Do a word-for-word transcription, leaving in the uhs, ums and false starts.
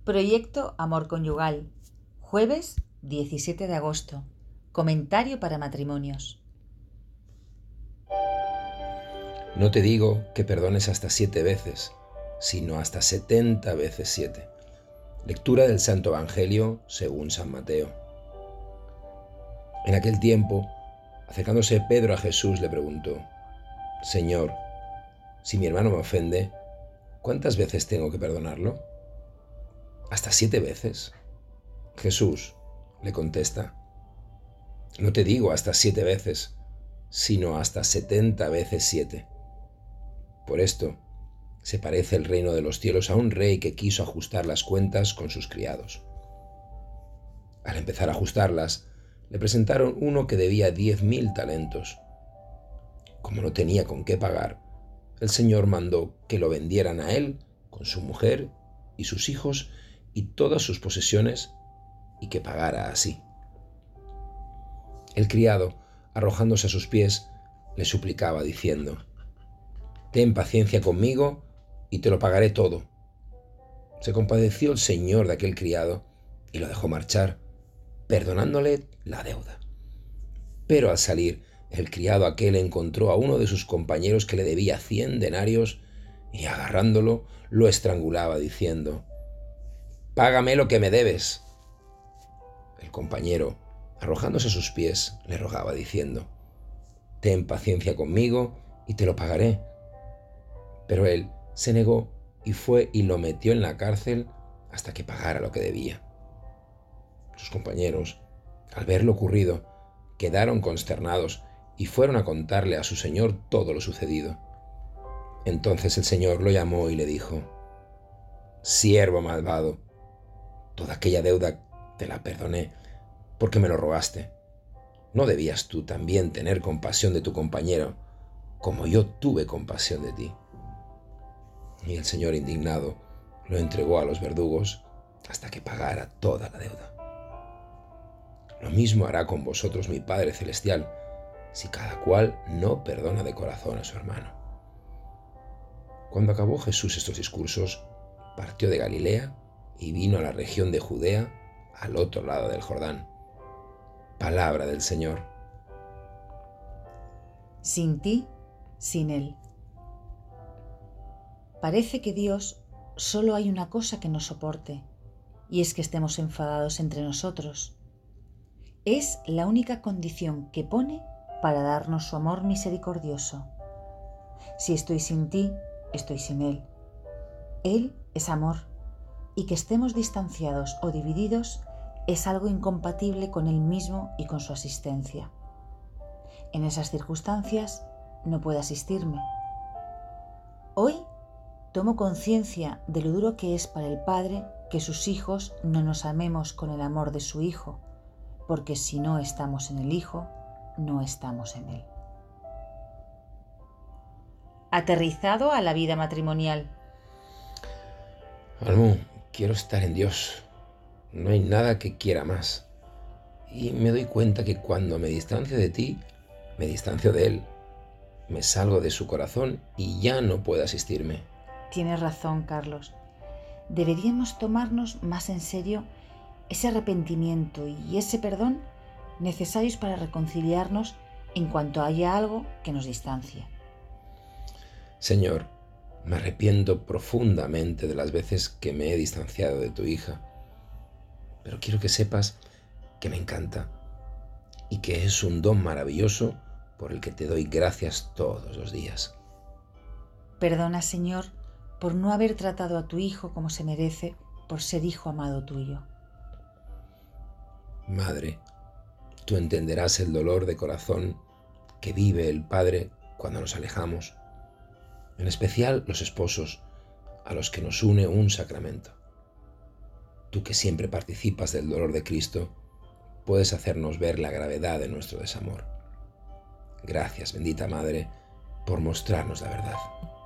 Proyecto Amor Conyugal, jueves diecisiete de agosto. Comentario para matrimonios. No te digo que perdones hasta siete veces, sino hasta setenta veces siete. Lectura del Santo Evangelio según San Mateo. En aquel tiempo, acercándose Pedro a Jesús, le preguntó: Señor, si mi hermano me ofende, ¿cuántas veces tengo que perdonarlo? ¿Hasta siete veces? Jesús le contesta: No te digo hasta siete veces, sino hasta setenta veces siete. Por esto se parece el reino de los cielos a un rey que quiso ajustar las cuentas con sus criados. Al empezar a ajustarlas, le presentaron uno que debía diez mil talentos. Como no tenía con qué pagar, el Señor mandó que lo vendieran a él con su mujer y sus hijos y todas sus posesiones, y que pagara así. El criado, arrojándose a sus pies, le suplicaba diciendo: Ten paciencia conmigo y te lo pagaré todo. Se compadeció el señor de aquel criado y lo dejó marchar, perdonándole la deuda. Pero al salir, el criado aquel encontró a uno de sus compañeros que le debía cien denarios y, agarrándolo, lo estrangulaba diciendo: Págame lo que me debes. El compañero, arrojándose a sus pies, le rogaba diciendo: Ten paciencia conmigo y te lo pagaré. Pero él se negó y fue y lo metió en la cárcel hasta que pagara lo que debía. Sus compañeros, al ver lo ocurrido, quedaron consternados y fueron a contarle a su señor todo lo sucedido. Entonces el señor lo llamó y le dijo: Siervo malvado, toda aquella deuda te la perdoné porque me lo rogaste. ¿No debías tú también tener compasión de tu compañero, como yo tuve compasión de ti? Y el Señor, indignado, lo entregó a los verdugos hasta que pagara toda la deuda. Lo mismo hará con vosotros mi Padre Celestial, si cada cual no perdona de corazón a su hermano. Cuando acabó Jesús estos discursos, partió de Galilea y vino a la región de Judea, al otro lado del Jordán. Palabra del Señor. Sin ti, sin Él. Parece que Dios solo hay una cosa que nos soporte, y es que estemos enfadados entre nosotros. Es la única condición que pone para darnos su amor misericordioso. Si estoy sin ti, estoy sin Él. Él es amor, y que estemos distanciados o divididos es algo incompatible con Él mismo y con su asistencia. En esas circunstancias no puede asistirme. Hoy tomo conciencia de lo duro que es para el Padre que sus hijos no nos amemos con el amor de su Hijo, porque si no estamos en el Hijo, no estamos en Él. Aterrizado a la vida matrimonial. Almu, quiero estar en Dios. No hay nada que quiera más. Y me doy cuenta que cuando me distancio de ti, me distancio de Él. Me salgo de su corazón y ya no puede asistirme. Tienes razón, Carlos. Deberíamos tomarnos más en serio ese arrepentimiento y ese perdón necesarios para reconciliarnos en cuanto haya algo que nos distancie. Señor, me arrepiento profundamente de las veces que me he distanciado de tu hija, pero quiero que sepas que me encanta y que es un don maravilloso por el que te doy gracias todos los días. Perdona, Señor, por no haber tratado a tu hijo como se merece, por ser hijo amado tuyo. Madre, tú entenderás el dolor de corazón que vive el Padre cuando nos alejamos, en especial los esposos, a los que nos une un sacramento. Tú que siempre participas del dolor de Cristo, puedes hacernos ver la gravedad de nuestro desamor. Gracias, bendita Madre, por mostrarnos la verdad.